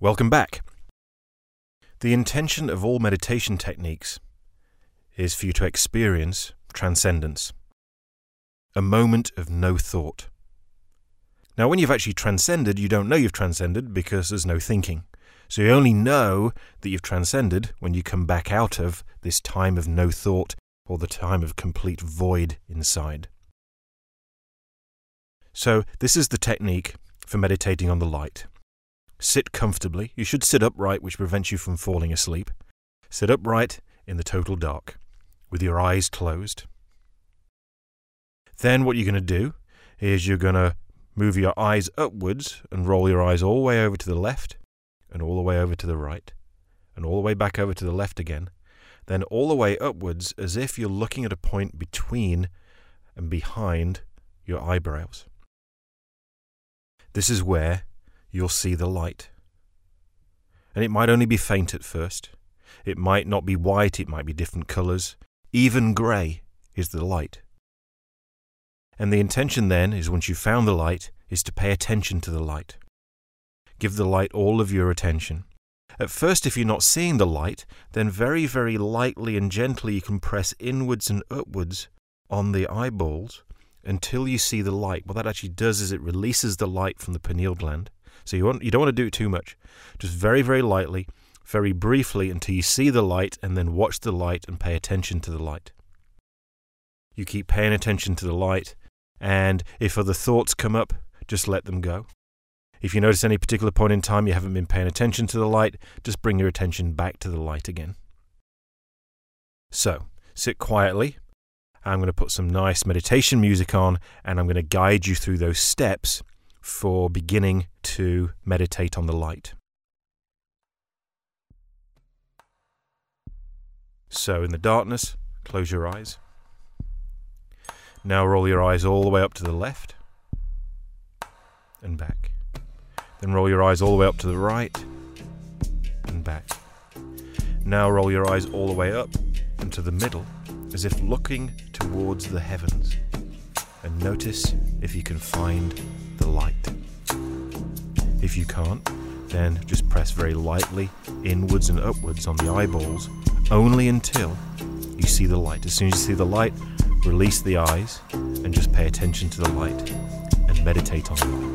Welcome back. The intention of all meditation techniques is for you to experience transcendence, a moment of no thought. Now, when you've actually transcended, you don't know you've transcended because there's no thinking. So you only know that you've transcended when you come back out of this time of no thought or the time of complete void inside. So this is the technique for meditating on the light. Sit comfortably. You should sit upright, which prevents you from falling asleep. Sit upright in the total dark, with your eyes closed. Then what you're going to do is you're going to move your eyes upwards and roll your eyes all the way over to the left and all the way over to the right and all the way back over to the left again. Then all the way upwards as if you're looking at a point between and behind your eyebrows. This is where you'll see the light. And it might only be faint at first. It might not be white, it might be different colours. Even grey is the light. And the intention then is, once you've found the light, is to pay attention to the light. Give the light all of your attention. At first, if you're not seeing the light, then very, very lightly and gently you can press inwards and upwards on the eyeballs until you see the light. What that actually does is it releases the light from the pineal gland. So you don't want to do it too much. Just very, very lightly, very briefly until you see the light, and then watch the light and pay attention to the light. You keep paying attention to the light, and if other thoughts come up, just let them go. If you notice any particular point in time you haven't been paying attention to the light, just bring your attention back to the light again. So, sit quietly. I'm going to put some nice meditation music on, and I'm going to guide you through those steps for beginning to meditate on the light. So in the darkness, close your eyes. Now roll your eyes all the way up to the left and back. Then roll your eyes all the way up to the right and back. Now roll your eyes all the way up and to the middle, as if looking towards the heavens. And notice if you can find the light. If you can't, then just press very lightly inwards and upwards on the eyeballs, only until you see the light. As soon as you see the light, release the eyes and just pay attention to the light and meditate on the light.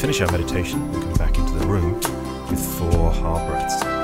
finish our meditation, we'll come back into the room with 4 hard breaths.